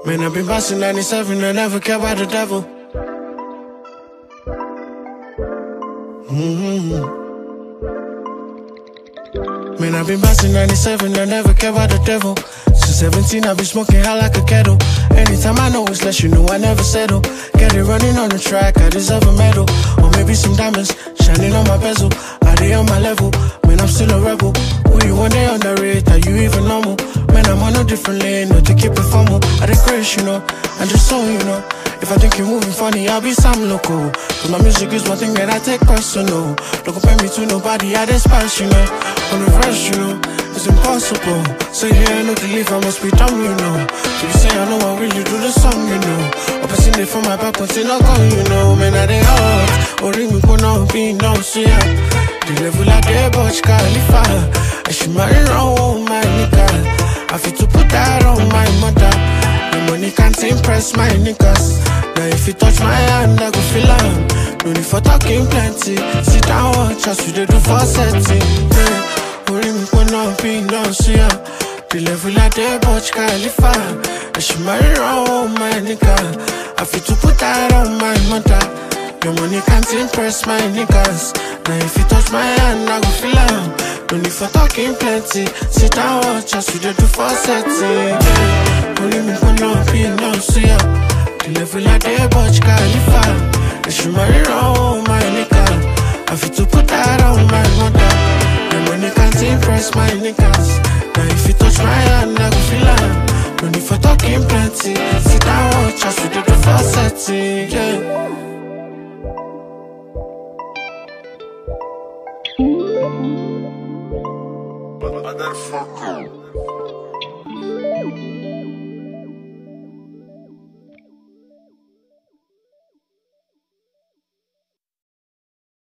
Man, I've been busting 97 and never care about the devil. Man, I've been busting 97 and never care about the devil. Since 17, I've been smoking hot like a kettle. Anytime I know it's less, you know I never settle. Get it running on the track, I deserve a medal. Or maybe some diamonds shining on my bezel. Are they on my level? Man, I'm still a rebel. Who you one day underrate? Are you even normal? Man, I'm on a different lane, not to keep it formal. I decrease, you know, and just so you know. If I think you're moving funny, I'll be some local. Cause my music is one thing that I take personal. Don't compare me to nobody, I despise, you know. On the verse, you know, it's impossible. Say here, no belief, I must be dumb, you know. So you say I know I really do the song, you know. Up a scene from my back, but still not gone, you know. Man, I they hot, or ring me gonna be no, see ya. The level I dey, Burj Khalifa. I should marry wrong, my nigga. I feel to put that on my mother. The money can't impress my niggas. Now if you touch my hand, I go feel am. No need for talking plenty. Sit down, watch as we dey do for setting. Yeah, worry me gonna be no, see ya. The level I dey, Burj Khalifa. I should marry wrong, my nigga. I feel to put that on my mother. Your money can't impress my niggas. Now if you touch my hand, I go feel am. No need for talking plenty. Sit down, watch as we dey do for setting. Yeah, only me gonna be no, see ya. The level I dey, Burj Khalifa. I should marry wrong, my nigga. I feel to put that on my mother. Your money can't impress my niggas. Now if you touch my hand, I go feel am. No need for talking plenty. Sit down, watch as we dey do for setting. Yeah. Motherfucker.